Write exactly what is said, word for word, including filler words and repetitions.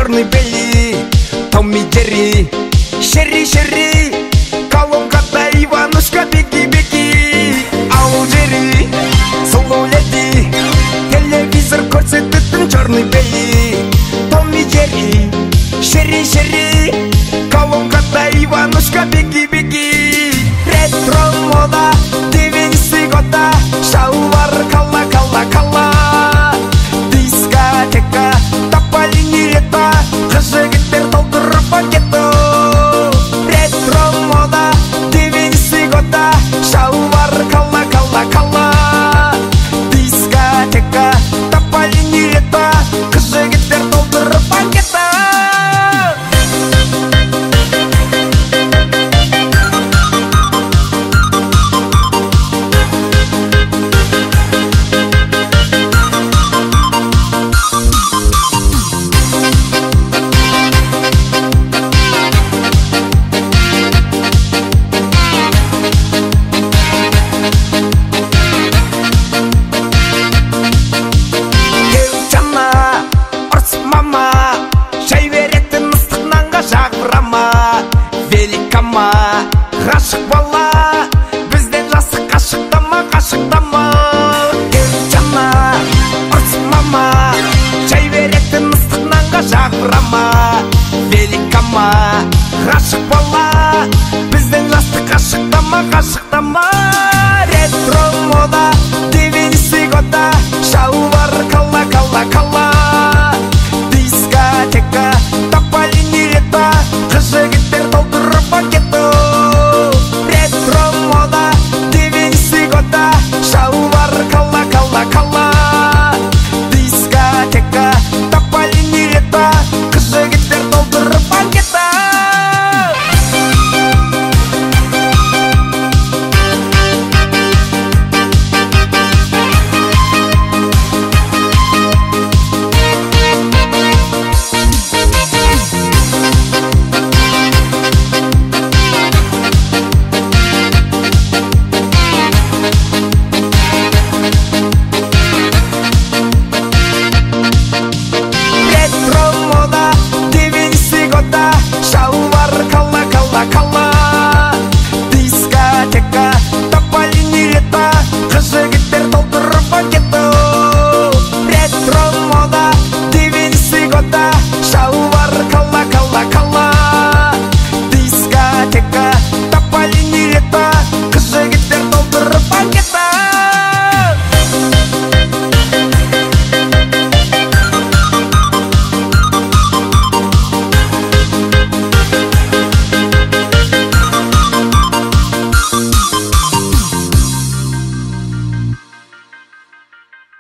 черный Белли, Томми Джерри, Шерри Шерри, колонкада Иванушка, беги беги. Ау Джерри, сұлу леди, телевизор көрсететін черный Белли, Томми Джерри, Шерри Шерри, колонкада Иванушка, беги беги. Ретро мода, девяностые года, шалвар кала кала кала, дискотека, тополиный лето, жігіттер толтырып пакетті. Ретро мода, девяностые года, шалвар кала кала кала, дискотека, тополиный лето, жігіттер толтырып пакетті. Ғашық бала, бізден жасы қашықтама, қашықтама. Келчана, ұрсымама, шай беретін ыстық нанға жағбырама. Великама, ғашық бала, бізден жасы қашықтама, қашықтама. Ретро мода, девяностые года, шалвар кала кала кала, дискотека, тополиный лето, жігіттер толтырып пакетті. Шалвар кала кала кала, дискотека, тополиный лето, жігіттер толтырып пакетті. Шалвар кала кала кала, дискотека, тополиный лето, жігіттер толтырып